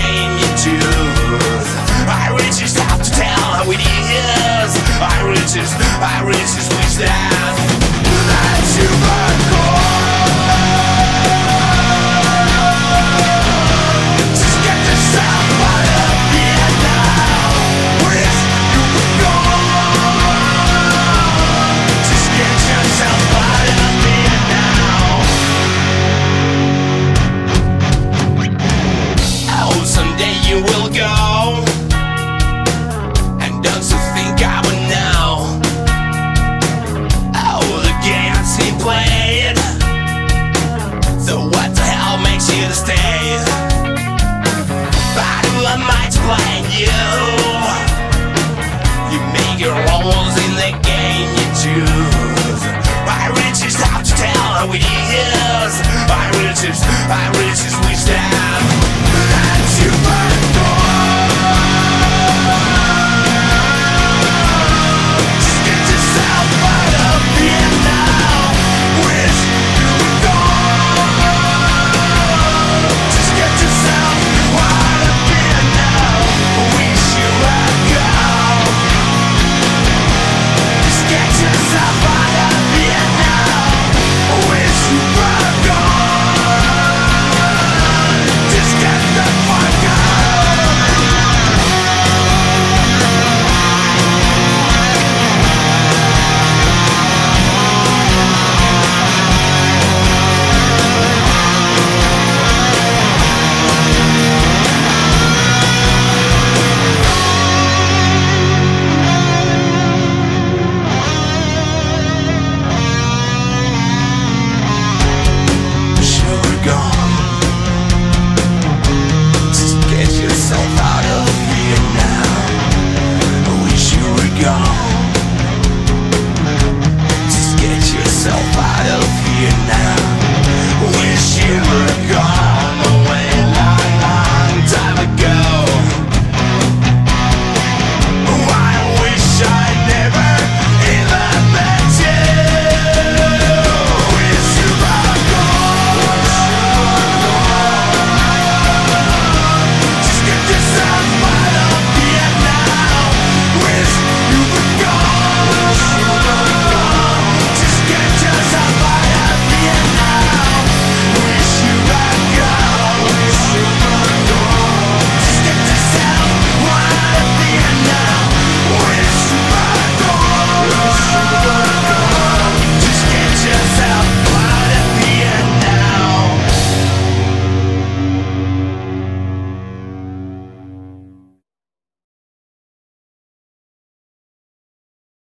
can you choose? I really just have to tell how it is. I really just wish that you were gone. Just get yourself out of here now. Wish you were gone. Just get yourself out of here now. Oh, someday you will